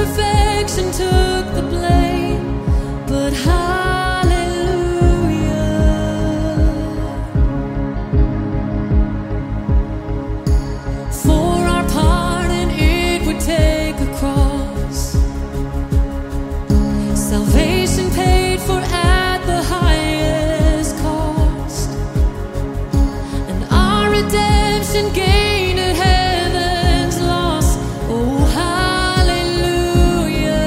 perfection took the blame, but hallelujah. For our pardon it would take a cross. Salvation paid for at the highest cost, and our redemption gained at heaven's loss. Oh, hallelujah.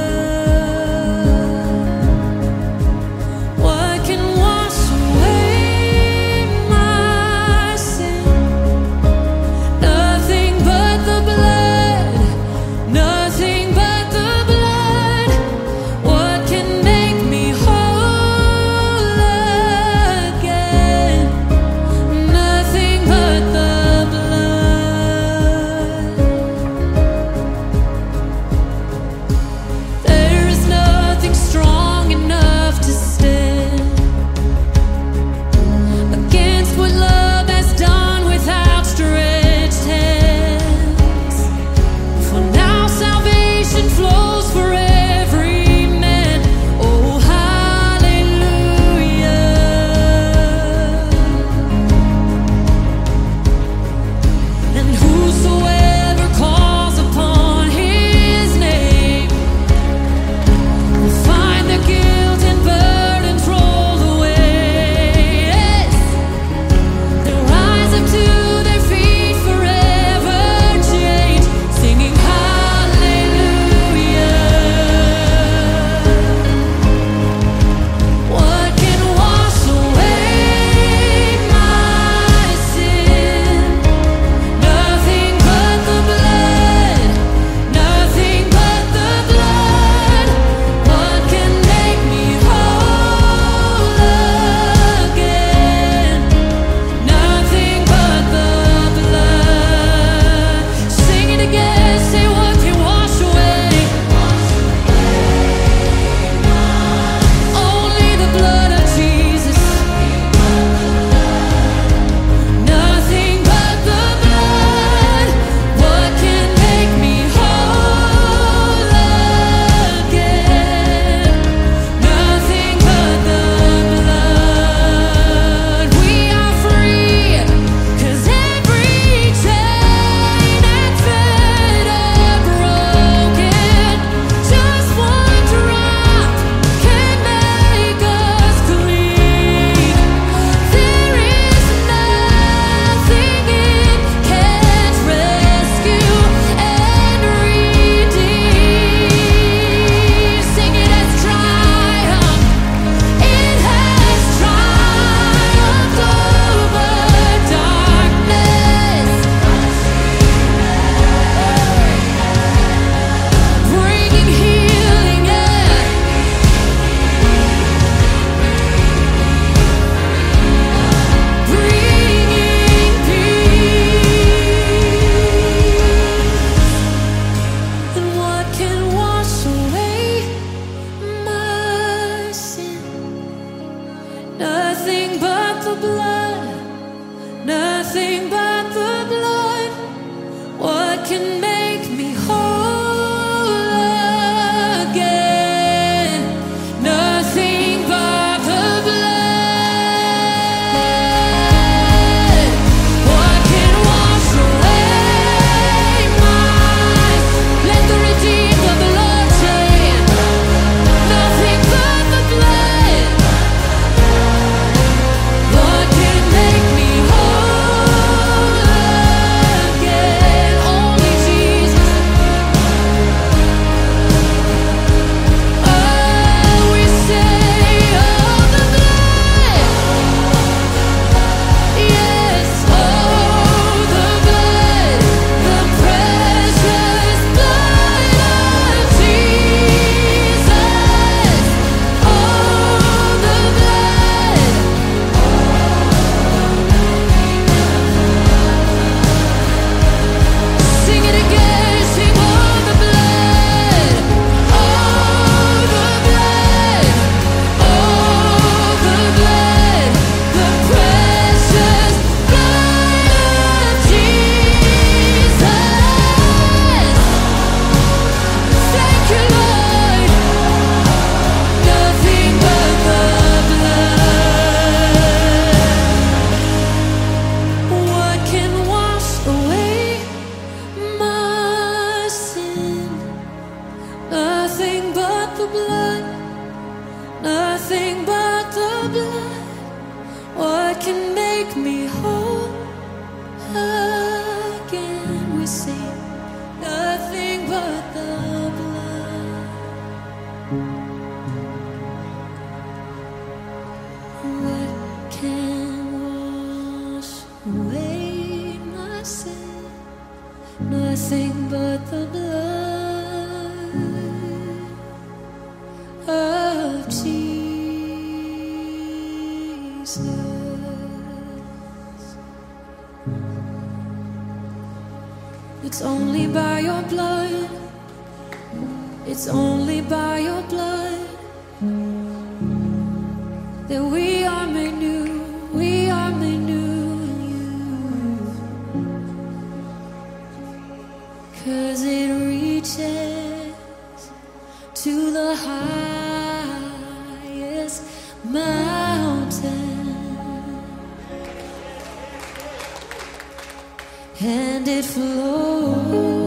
What can wash away my sin? Nothing but the blood. Nothing but the blood. What can make me whole again? Nothing but the blood. There is nothing strong enough to stand against what love has done with outstretched hands. For now salvation flows for every man. Oh, hallelujah. And whosoever calls upon his name will find their guilt and burdens rolled away. Yes. They'll rise up to their feet forever changed, singing hallelujah. What can wash away my sin? Nothing but the blood. Nothing but the blood. What can make me whole again? Nothing but the blood. Sing it again. Say, what can wash away? Only the blood of Jesus. Nothing but the blood. What can make me whole again? Nothing but the blood. We are free, 'cause every chain and fetter broken. Just one drop can make us clean. There is nothing it can't rescue and redeem. Sing it as triumph. It has triumphed over darkness, bringing healing and bringing peace. And what can wash away my sin? Nothing but the blood. Nothing but the blood. What can make me whole again? Nothing but the blood. What can wash away my? Let the redeemed of the Lord say, nothing but the blood. What can make me whole again? Only Jesus. nothing but the blood. What can make me whole again? We sing nothing but the blood. What can wash away my sin? Nothing but the blood of Jesus. It's only by your blood. It's only by your blood that we are made new. We are made new in you. 'Cause it reaches to the highest mountain, and it flows